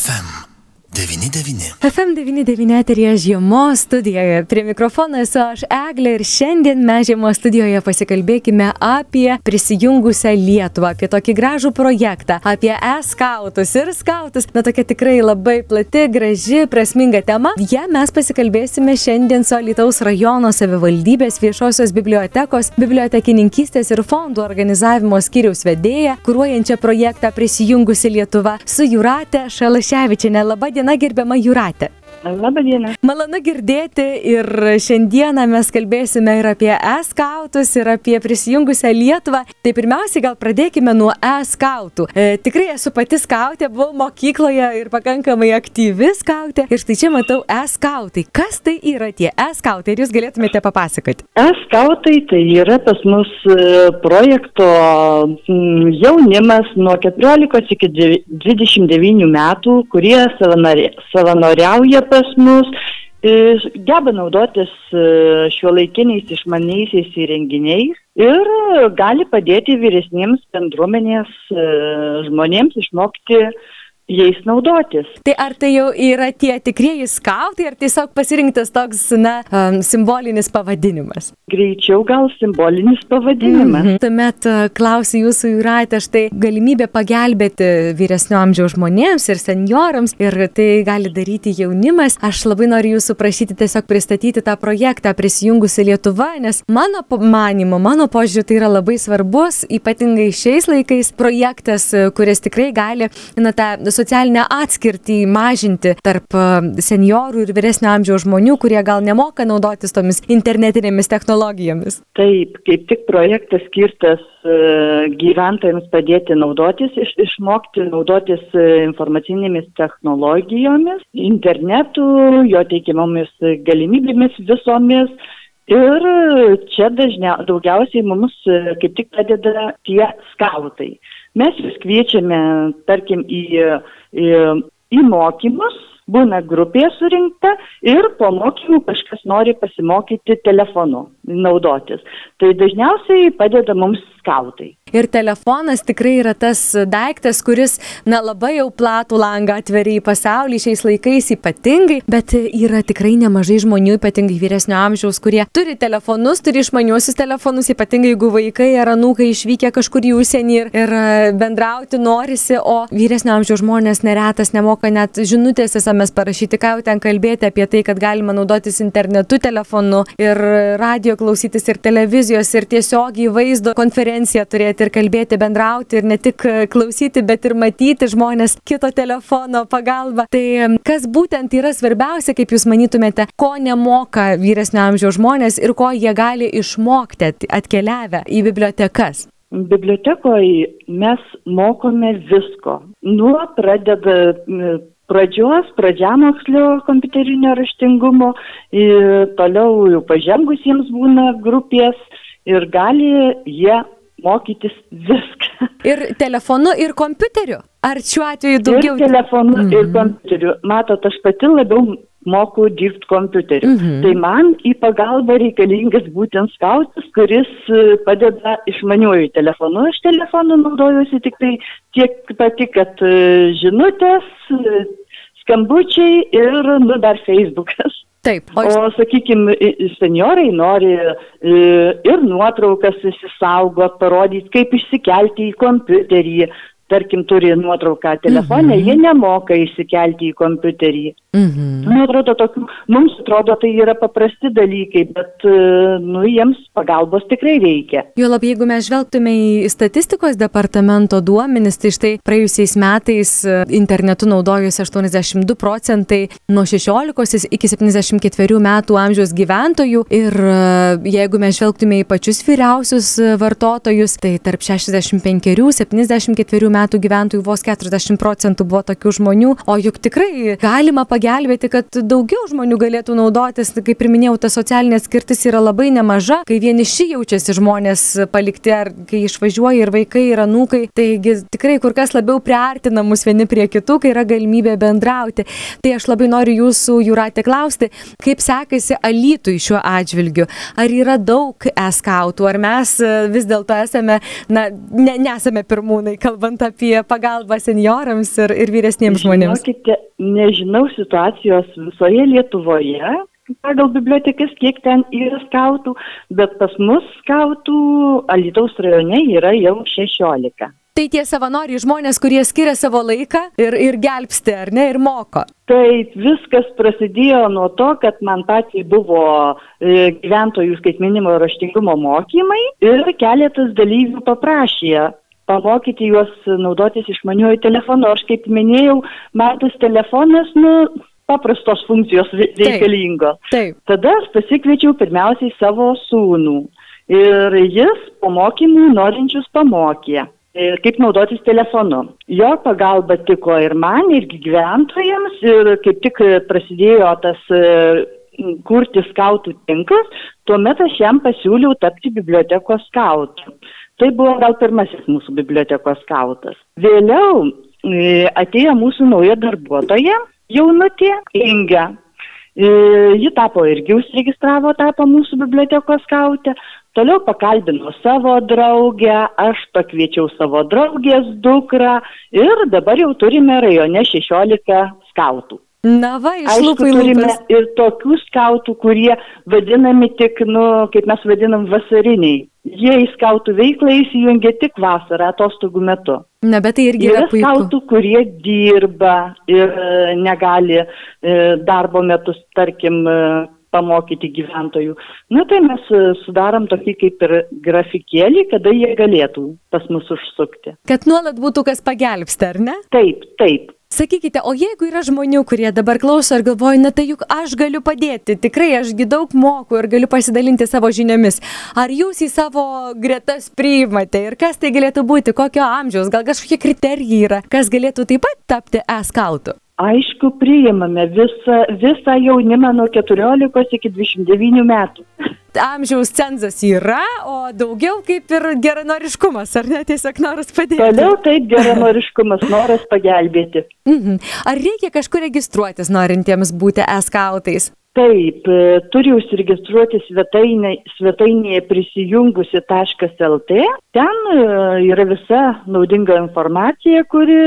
FM99. FM99 eteryje žiemos studijoje. Prie mikrofono esu aš Eglė ir šiandien mes žiemos studijoje pasikalbėkime apie prisijungusią Lietuvą, apie tokį gražų projektą, apie e-skautus ir skautus. Na, tokia tikrai labai plati, graži, prasminga tema. Ja mes pasikalbėsime šiandien su Alytaus rajono savivaldybės viešosios bibliotekos, bibliotekininkystės ir fondų organizavimo skyriaus vedėja, kuruojančią projektą Prisijungusi Lietuva su Jūrate Šalaševičiene. Labą dieną, gerbiama Jūrate. Labą dieną. Malonu girdėti ir šiandieną mes kalbėsime ir apie e-skautus, ir apie prisijungusią Lietuvą. Tai pirmiausiai gal pradėkime nuo e-skautų. Tikrai esu pati skautė, buvau mokykloje ir pakankamai aktyvi skautė. Ir štai čia matau e-skautai. Kas tai yra tie e-skautai? Ir jūs galėtumėte papasakoti? E-skautai tai yra pas mus projekto jaunimas nuo 14 iki 29 metų, kurie savanoriauja pas mus, geba naudotis šiuolaikiniais išmaniaisiais įrenginiais ir gali padėti vyresniems bendruomenės žmonėms išmokti jais naudotis. Tai ar tai jau yra tie tikrieji skautai, ar tiesiog pasirinktas toks, simbolinis pavadinimas? Greičiau gal simbolinis pavadinimas. Tuomet klausiu jūsų, Jūrate, štai galimybė pagelbėti vyresnio amžiaus žmonėms ir seniorams, ir tai gali daryti jaunimas. Aš labai noriu jūsų prašyti tiesiog pristatyti tą projektą Prisijungusi Lietuva, nes mano manymu, mano požiūriu, tai yra labai svarbus, ypatingai šiais laikais projektas, kuris tikrai gali tą socialinę atskirtį mažinti tarp seniorų ir vyresnio amžiaus žmonių, kurie gal nemoka naudotis tomis internetinėmis technologijomis. Taip, kaip tik projektas skirtas gyventojams padėti naudotis, išmokti naudotis informacinėmis technologijomis, internetu, jo teikiamomis galimybėmis visomis. Ir čia daugiausiai mums kaip tik padeda tie skautai. Mes jūs kviečiame, tarkim, į mokymus, būna grupė surinkta ir po mokymų kažkas nori pasimokyti telefonu naudotis. Tai dažniausiai padeda mums skautai. Ir telefonas tikrai yra tas daiktas, kuris, labai jau platų langą atveria į pasaulį šiais laikais ypatingai, bet yra tikrai nemažai žmonių, ypatingai vyresnio amžiaus, kurie turi telefonus, turi išmaniuosius telefonus, ypatingai jeigu vaikai ar anūkai išvykę kažkur į užsienį ir bendrauti norisi, o vyresnio amžiaus žmonės neretas nemoka net žinutės SMS parašyti, ką jau ten kalbėti apie tai, kad galima naudotis internetu, telefonu ir radio klausytis ir televizijos ir tiesiogiai vaizdo konferenciją turėti ir kalbėti, bendrauti ir ne tik klausyti, bet ir matyti žmonės kito telefono pagalba. Tai kas būtent yra svarbiausia, kaip jūs manytumėte, ko nemoka vyresnio amžiaus žmonės ir ko jie gali išmokti atkeliavę į bibliotekas? Bibliotekoje mes mokome visko. Nuo pradžiamokslio kompiuterinio raštingumo, toliau jau pažengusiems būna grupės ir gali jie mokytis viską. Ir telefonu, ir kompiuteriu? Ar šiuo atveju daugiau? Ir telefonu, ir kompiuteriu. Matot, aš pati labiau moku dirbti kompiuteriu. Tai man į pagalbą reikalingas būtent skautas, kuris padeda išmaniuoju telefonu. Aš telefonu naudojuosi tik tai tiek pati, kad žinutės, skambučiai ir dar Facebookas. Taip. O sakykime, seniorai nori ir nuotraukas išsisaugot, parodyti, kaip išsikelti į kompiuterį. Tarkim, turi nuotrauką telefone, jie nemoka įsikelti į kompiuterį. Mums atrodo, tai yra paprasti dalykai, bet jiems pagalbos tikrai reikia. Juolab, jeigu mes žvelgtume į statistikos departamento duomenis, tai štai praėjusiais metais internetu naudojusi 82% nuo 16 iki 74 metų amžiaus gyventojų ir jeigu mes žvelgtume į pačius vyriausius vartotojus, tai tarp 65-74 metų gyventojų vos 40% buvo tokių žmonių, o juk tikrai galima pagelbėti, kad daugiau žmonių galėtų naudotis, kaip ir minėjau, ta socialinė atskirtis yra labai nemaža, kai vieniši jaučiasi žmonės palikti, ar kai išvažiuoja ir vaikai, ir anūkai, taigi tikrai kur kas labiau priartina mus vieni prie kitų, kai yra galimybė bendrauti. Tai aš labai noriu jūsų, Jūrate, klausti, kaip sekasi Alytui šiuo atžvilgiu? Ar yra daug e-skautų, ar mes vis dėlto esame, nesame pirmūnai, kalbant apie pagalbą senjorams ir vyresniems žmonėms? Žinokite, nežinau situacijos visoje Lietuvoje, pagal bibliotekas, kiek ten yra skautų, bet pas mus skautų Alytaus rajone yra jau 16. Tai tie savanoriai žmonės, kurie skiria savo laiką ir gelbsti, ar ne, ir moko? Taip, viskas prasidėjo nuo to, kad man pačiai buvo gyventojų skaitmeninio raštingumo mokymai ir keletas dalyvių paprašė pamokyti juos naudotis išmaniuoju telefonu. Aš kaip minėjau, man tas telefonas, paprastos funkcijos reikalingo. Taip. Tada aš pasikviečiau pirmiausiai savo sūnų ir jis po mokymų norinčius pamokė. Kaip naudotis telefonu. Jo pagalba tiko ir man, ir gyventojams, ir kaip tik prasidėjo tas kurti skautų tinklas, tuomet aš jam pasiūliau tapti bibliotekos skautu. Tai buvo gal pirmasis mūsų bibliotekos skautas. Vėliau atėjo mūsų nauja darbuotoja, jaunutė Inga. Ji tapo mūsų bibliotekos skautė. Toliau pakalbinau savo draugę, aš pakviečiau savo draugės dukrą ir dabar jau turime rajone 16 skautų. Na va, iš lūpų į lūpas. Turime ir tokių skautų, kurie vadinami tik, kaip mes vadinam, vasariniai. Jie į skautų veiklą įsijungia tik vasarą, atostogų metu. Na, bet tai irgi yra puiku. Yra skautų, kurie dirba ir negali darbo metus, tarkim, pamokyti gyventojų. Tai mes sudarom tokį kaip ir grafikėlį, kada jie galėtų pas mus užsukti. Kad nuolat būtų kas pagelbsti, ar ne? Taip, taip. Sakykite, o jeigu yra žmonių, kurie dabar klauso ir galvoja, tai juk aš galiu padėti, tikrai ašgi daug moku ir galiu pasidalinti savo žiniomis. Ar jūs į savo gretas priimate ir kas tai galėtų būti, kokio amžiaus, gal kažkokie kriterijai yra, kas galėtų taip pat tapti skautu? Aišku, priimame visą jaunimą nuo 14 iki 29 metų. Amžiaus cenzas yra, o daugiau kaip ir geranoriškumas, ar ne, tiesiog noras padėti? Toliau taip geranoriškumas, noras pagelbėti. Ar reikia kažkur registruotis norintiems būti skautais? Taip, turi užsiregistruoti svetainėje prisijungusi.lt. Ten yra visa naudinga informacija, kuri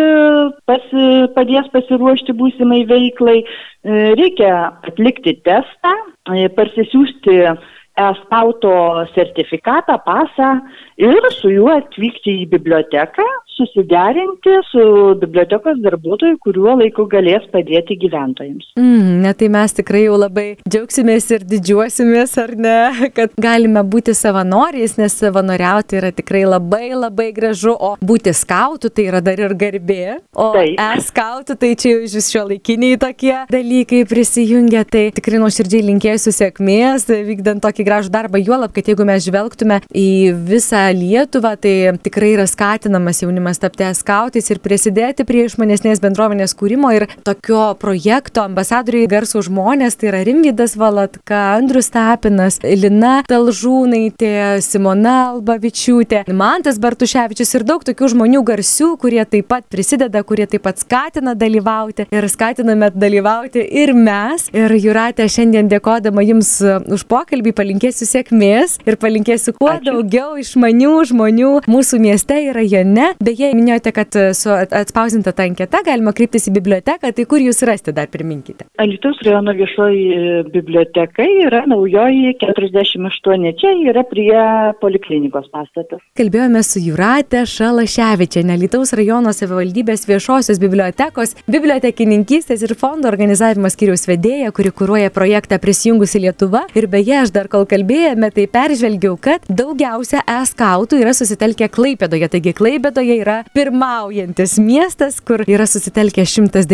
padės pasiruošti būsimai veiklai. Reikia atlikti testą, parsisiųsti skauto sertifikatą, pasą ir su juo atvykti į biblioteką, susiderinti su bibliotekos darbuotoju, kuriuo laiku galės padėti gyventojams. Tai mes tikrai jau labai džiaugsimės ir didžiuosimės, ar ne, kad galime būti savanoriais, nes savanoriauti yra tikrai labai labai gražu, o būti skautu tai yra dar ir garbė, o skautu tai čia jau iš šiuolaikiniai tokie dalykai prisijungia, tai tikrai nuoširdžiai linkėsiu sėkmės, vykdant tokį gražų darbą, juolab, kad jeigu mes žvelgtume į visą Lietuvą, tai tikrai yra skatinamas jaunimas tapti skautais ir prisidėti prie išmanesnės bendruomenės kūrimo ir tokio projekto ambasadoriai garsų žmonės, tai yra Rimvydas Valatka, Andrius Tapinas, Lina Talžūnaitė, Simona Albavičiūtė, Mantas Bartuševičius ir daug tokių žmonių garsių, kurie taip pat prisideda, kurie taip pat skatina dalyvauti ir skatiname dalyvauti ir mes. Ir Jūrate, šiandien dėkodama Jums už pokalbį, palinkėsiu sėkmės ir palinkėsiu kuo daugiau išmanių žmonių mūsų mieste ir rajone. Beje, minėjote, kad su atspausdinta ta anketa galima kreiptis į biblioteką, tai kur jūs rasti, dar priminkite? Alytaus rajono viešoji biblioteka yra naujoji 48, čia yra prie poliklinikos pastatas. Kalbėjome su Jūrate Šalaševičiene, Alytaus rajono savivaldybės viešosios bibliotekos, bibliotekininkystės ir fondo organizavimo skyriaus vedėja, kuri kuruoja projektą Prisijungusi Lietuva. Ir beje, aš dar kol kalbėjome, tai peržvelgiau, kad daugiausia skautų yra susitelkę Klaipėdoje. Taigi Klaipėdoje yra pirmaujantis miestas, kur yra susitelkę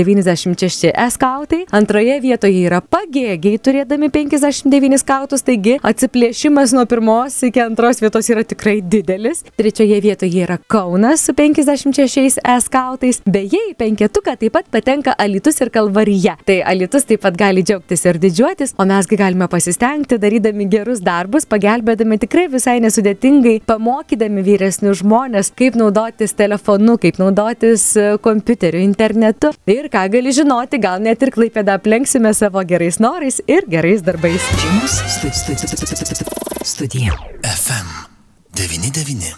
196 skautai. Antroje vietoje yra Pagėgiai, turėdami 59 skautus, taigi atsiplėšimas nuo pirmos iki antros vietos yra tikrai didelis. Trečioje vietoje yra Kaunas su 56 skautais. Beje, į penketuką taip pat patenka Alytus ir Kalvarija. Tai Alytus taip pat gali džiaugtis ir didžiuotis, o mesgi galime pasistengti, darydami gerus darbus, pagelbėdami tikrai visai nesudėtingai, pamokydami vyresnius žmonės, kaip naudotis telefonu, kaip naudotis kompiuteriu, internetu. Ir ką gali žinoti, gal net ir Klaipėdą aplenksime savo gerais norais ir gerais darbais. Studija FM 99.